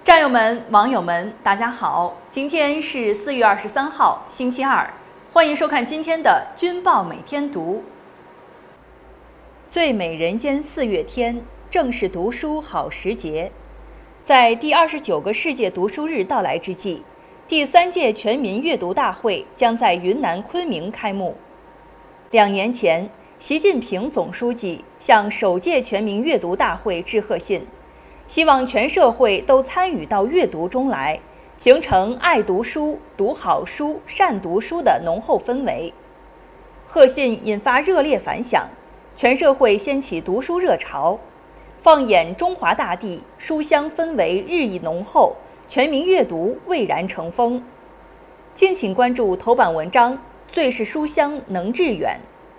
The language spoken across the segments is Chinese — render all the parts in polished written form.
战友们、网友们，大家好！今天是4月23号，星期二，欢迎收看今天的《军报每天读》。最美人间4月天，正是读书好时节。在第29个世界读书日到来之际，第3届全民阅读大会将在云南昆明开幕。2年前，习近平总书记向首届全民阅读大会致贺信，希望全社会都参与到阅读中来，形成爱读书、读好书、善读书的浓厚氛围。贺信引发热烈反响，全社会掀起读书热潮。放眼中华大地，书香氛围日益浓厚，全民阅读蔚然成风。敬请关注头版文章：最是书香能致远。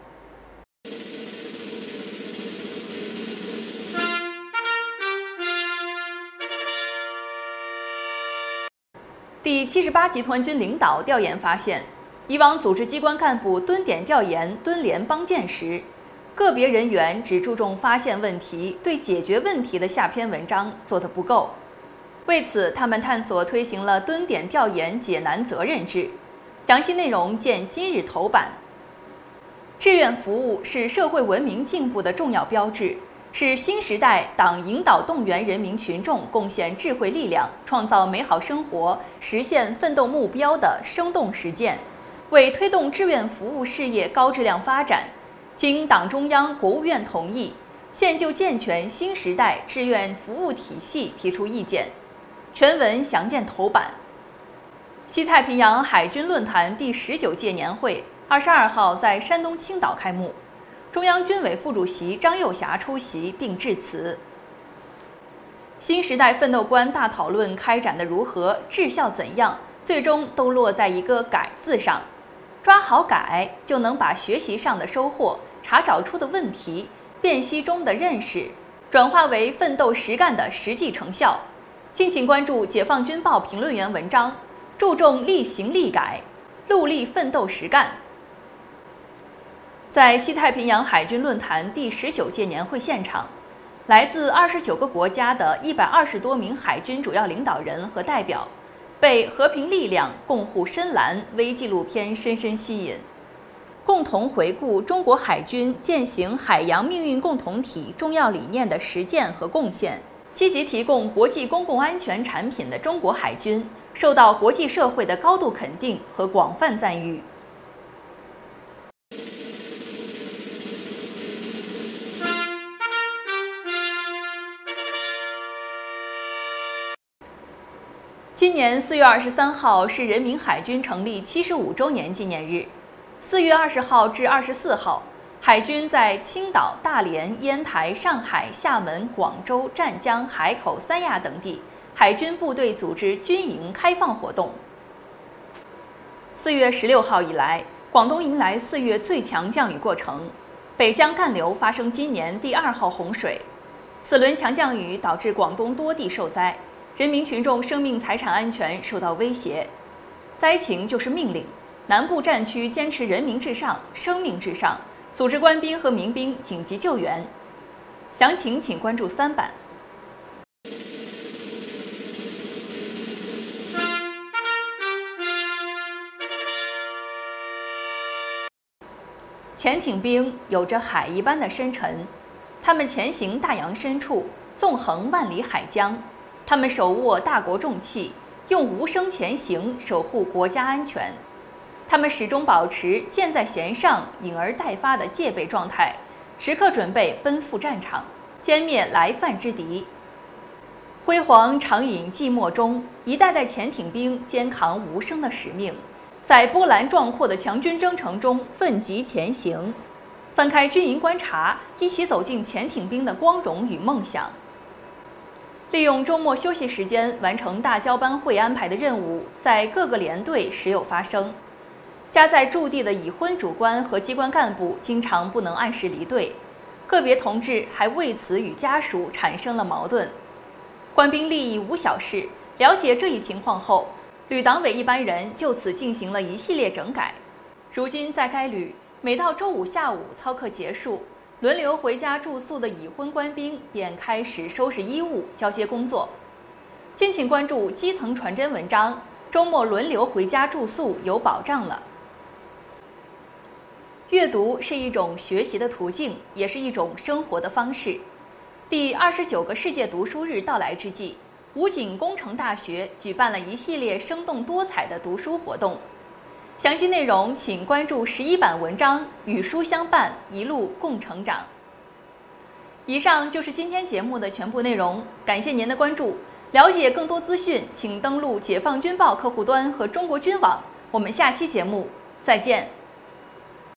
第78集团军领导调研发现，以往组织机关干部蹲点调研、蹲联帮建时，个别人员只注重发现问题，对解决问题的下篇文章做得不够。为此，他们探索推行了蹲点调研解难责任制。详细内容见今日头版。志愿服务是社会文明进步的重要标志，是新时代党引导动员人民群众贡献智慧力量，创造美好生活、实现奋斗目标的生动实践。为推动志愿服务事业高质量发展，经党中央、国务院同意，现就健全新时代志愿服务体系提出意见。全文详见头版。西太平洋海军论坛第19届年会22号在山东青岛开幕。中央军委副主席张又侠出席并致辞。新时代奋斗观大讨论开展的如何，治效怎样，最终都落在一个改字上。抓好改，就能把学习上的收获、查找出的问题、辨析中的认识，转化为奋斗实干的实际成效。敬请关注解放军报评论员文章，注重力行力改，戮力奋斗实干。在西太平洋海军论坛第19届年会现场，来自29个国家的120多名海军主要领导人和代表，被《和平力量，共护深蓝》微纪录片深深吸引，共同回顾中国海军践行海洋命运共同体重要理念的实践和贡献，积极提供国际公共安全产品的中国海军，受到国际社会的高度肯定和广泛赞誉。今年4月23号是人民海军成立75周年纪念日。4月20号至24号，海军在青岛、大连、烟台、上海、厦门、广州、湛江、海口、三亚等地，海军部队组织军营开放活动。4月16号以来，广东迎来4月最强降雨过程，北江干流发生今年第2号洪水。此轮强降雨导致广东多地受灾，人民群众生命财产安全受到威胁。灾情就是命令，南部战区坚持人民至上、生命至上，组织官兵和民兵紧急救援。详情请关注3版。潜艇兵有着海一般的深沉，他们潜行大洋深处，纵横万里海疆。他们手握大国重器，用无声前行守护国家安全。他们始终保持箭在弦上、引而待发的戒备状态，时刻准备奔赴战场，歼灭来犯之敌。辉煌长饮寂寞中，一代代潜艇兵肩扛无声的使命，在波澜壮阔的强军征程中奋楫前行。翻开军营观察，一起走进潜艇兵的光荣与梦想。利用周末休息时间完成大交班会安排的任务，在各个连队时有发生。家在驻地的已婚主官和机关干部经常不能按时离队，个别同志还为此与家属产生了矛盾。官兵利益无小事，了解这一情况后，旅党委一班人就此进行了一系列整改。如今在该旅，每到周五下午操课结束，轮流回家住宿的已婚官兵便开始收拾衣物、交接工作。 敬请关注基层传真文章，周末轮流回家住宿有保障了。阅读是一种学习的途径，也是一种生活的方式。第29个世界读书日到来之际，武警工程大学举办了一系列生动多彩的读书活动。详细内容请关注11版文章《与书相伴，一路共成长》。以上就是今天节目的全部内容，感谢您的关注。了解更多资讯，请登录解放军报客户端和中国军网。我们下期节目再见。